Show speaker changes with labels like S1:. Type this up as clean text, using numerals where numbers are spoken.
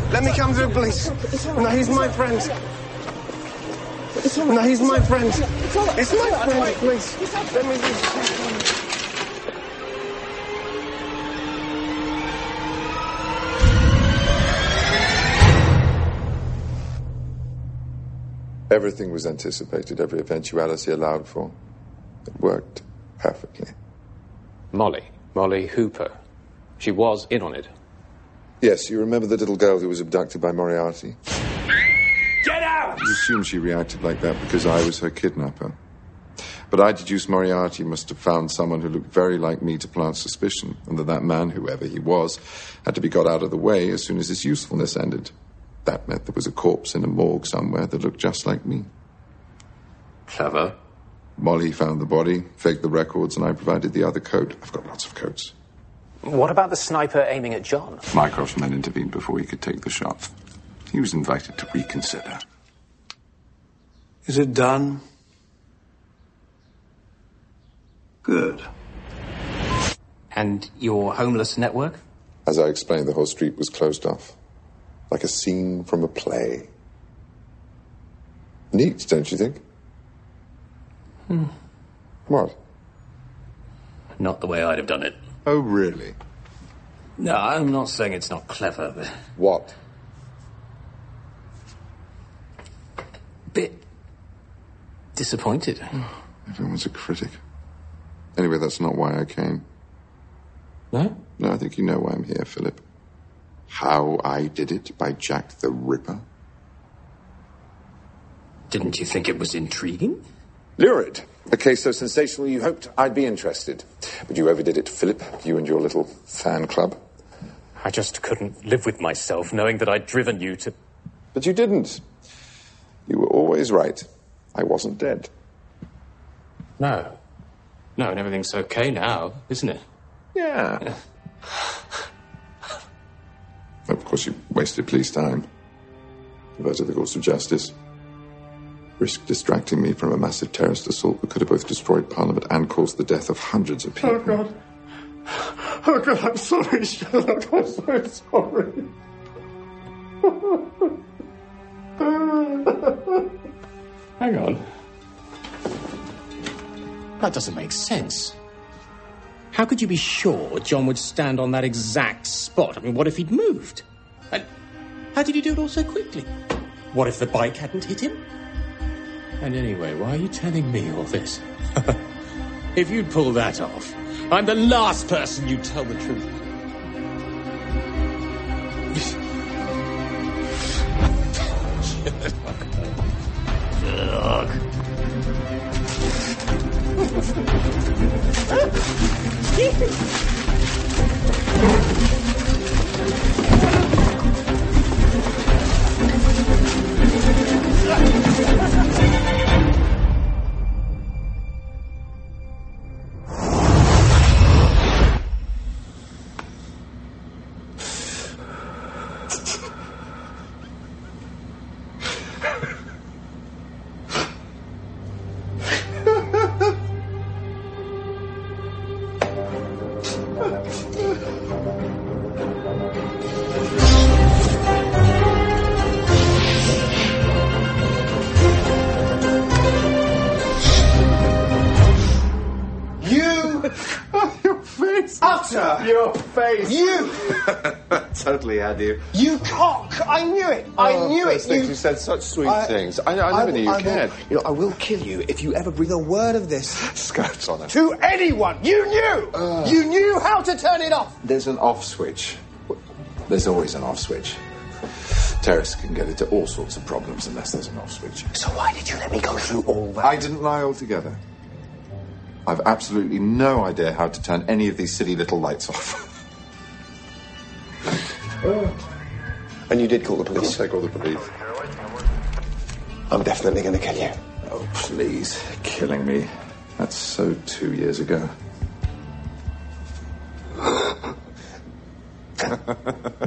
S1: Let me come through, please. No, he's my friend. No, he's my friend. It's my friend, please. Let me just...
S2: Everything was anticipated, every eventuality allowed for. It worked perfectly.
S3: Molly Hooper. She was in on it.
S2: Yes, you remember the little girl who was abducted by Moriarty?
S3: Get out!
S2: You assume she reacted like that because I was her kidnapper. But I deduced Moriarty must have found someone who looked very like me to plant suspicion, and that man, whoever he was, had to be got out of the way as soon as his usefulness ended. That meant there was a corpse in a morgue somewhere that looked just like me.
S3: Clever.
S2: Molly found the body, faked the records, and I provided the other coat. I've got lots of coats.
S3: What about the sniper aiming at John?
S2: Mycroft's men intervened before he could take the shot. He was invited to reconsider.
S4: Is it done? Good.
S3: And your homeless network?
S2: As I explained, the whole street was closed off. Like a scene from a play. Neat, don't you think? What?
S3: Not the way I'd have done it.
S2: Oh, really?
S3: No, I'm not saying it's not clever, but...
S2: What?
S3: Bit... disappointed.
S2: Everyone's a critic. Anyway, that's not why I came.
S3: No?
S2: No, I think you know why I'm here, Philip. How I did it by Jack the Ripper.
S3: Didn't you think it was intriguing?
S5: Lurid. A case so sensational you hoped I'd be interested. But you overdid it, Philip. You and your little fan club.
S3: I just couldn't live with myself knowing that I'd driven you to...
S2: But you didn't. You were always right. I wasn't dead.
S3: No. No, and everything's okay now, isn't it?
S2: Yeah. Of course, you wasted police time. Diverted the course of justice. Risked distracting me from a massive terrorist assault that could have both destroyed Parliament and caused the death of hundreds of people.
S1: Oh, God. Oh, God, I'm sorry, Sherlock. I'm so sorry.
S3: Hang on. That doesn't make sense. How could you be sure John would stand on that exact spot? I mean, what if he'd moved? And how did he do it all so quickly? What if the bike hadn't hit him? And anyway, why are you telling me all this? If you'd pull that off, I'm the last person you'd tell the truth. Sherlock.
S1: Your face.
S6: You!
S2: Totally had you.
S6: You cock! I knew it! I knew it!
S2: You said such sweet things. I never knew you cared.
S6: I will kill you if you ever breathe a word of this.
S2: Skirts on it.
S6: To anyone! You knew! You knew how to turn it off!
S2: There's an off switch. There's always an off switch. Terrorists can get into all sorts of problems unless there's an off switch.
S6: So why did you let me go through all that?
S2: I didn't lie altogether. I've absolutely no idea how to turn any of these silly little lights off.
S6: And you did call the police?
S2: I called the police.
S6: I'm definitely going to kill you.
S2: Oh, please. Killing me. That's so 2 years ago.